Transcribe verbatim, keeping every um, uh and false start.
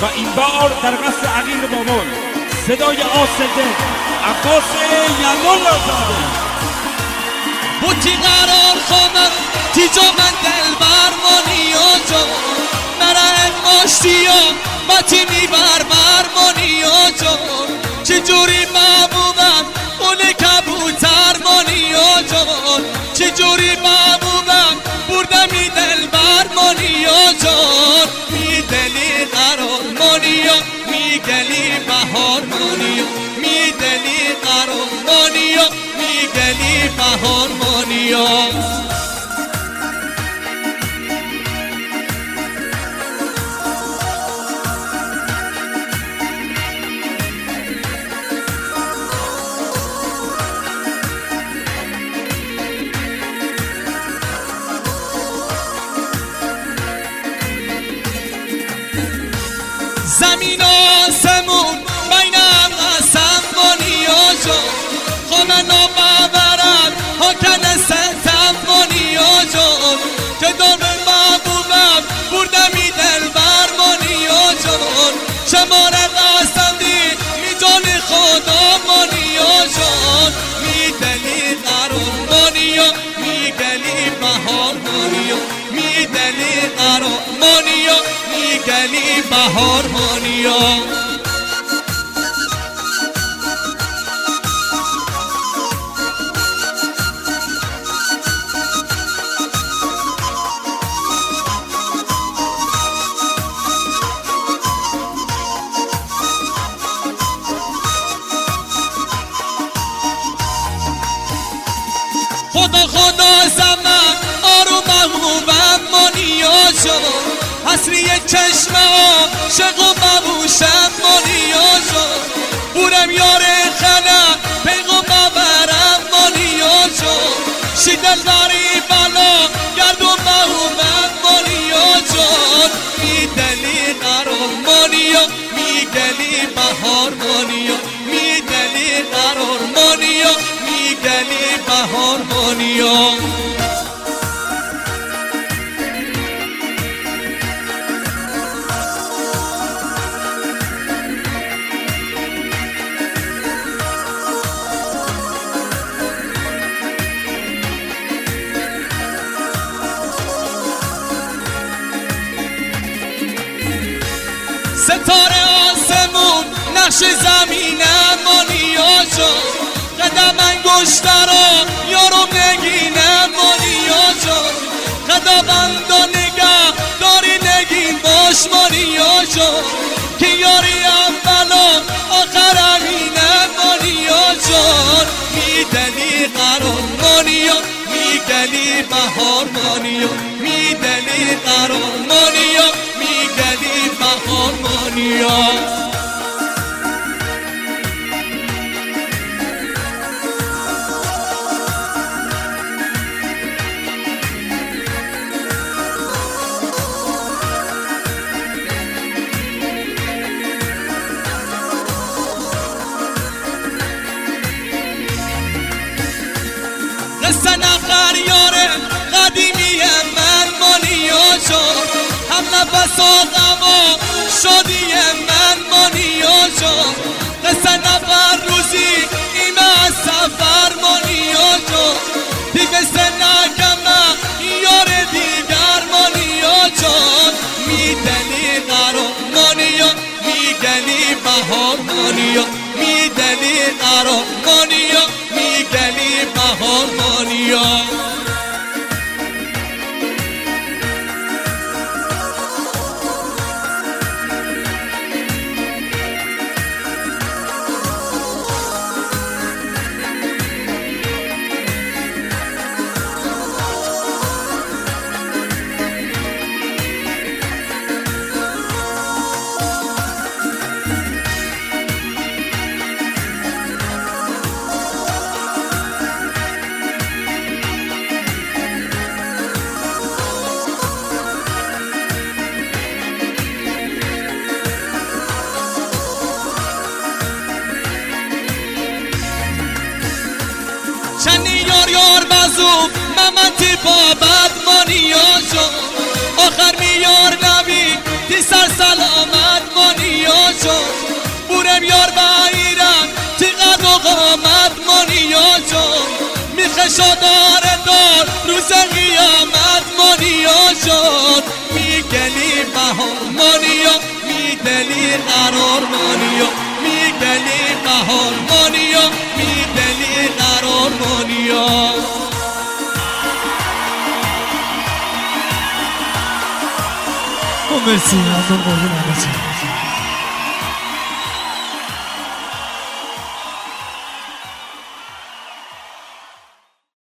و این بار در قصر عقیل بابان صدای آسده عباس یلال زاده. بوتی قرار خواهم تیجا من دل برمانی و جا نره ماشتی و باتی میبر برمانی و جا چجوری محبوبم اون کبوتر مانی و جا چجوری محبوبم بردمی دل برمانی و جا میدلی قرار مانی و میگلی بهار مانی و میدلی قرار مانی و میگلی بهار مانی و زمین آسمون بینم قسم مانی و جا خواهن و ببرم حاکن ستم مانی و جا که دام محبوبم بردمی دل برمانی و جان شمار قسم دی می جان خدا مانی و جان می دلی قرار مانی و می گلی بهار مانی و می دلی قرار مانی و می گلی بهار مانی و خدا خدا زمان آروم محبوبم مانی و جا حسری چشم عاشق و ببوشم مانی و جا بورم یار خنا پیغو ببرم مانی و جا شیدل داری بالا گردون محبوبم مانی و جا میدلی قرار مانی و میگلی بهار مانی و میدلی قرار مانی و میگلی بهار مانی و ستاره آسمون نقش زمینم مانی و جا قدم انگشترا یارم نگینم مانی و جا خدا بندا نگه داری نگین باش مانی و جا که یاری اولا آخر امینم مانی و جا میدلی قرار مانی و میگلی بهار مانی و میدلی قرار مانی و میگلی بهار مانی و قصه نخر یاره قدیمی من مانی و جا هم نفس و غم و شادی من مانی و جا قصه نفر روزی ایمه از سفر مانی و جا دیگه سنکم یار دیگر مانی و جا میدلی قرار مانی و میگلی بهار مانی و میدلی قرار مانی و میگلی بهار مانی و نورم یار بایرم چقدر و قامت مانیا جان میخشا داره دار روز قیامت مانیا جان میگلی بهار مانیا میدلی قرار مانیا میدلی بهار مانیا میدلی قرار مانیا مرسی از اون قربون همه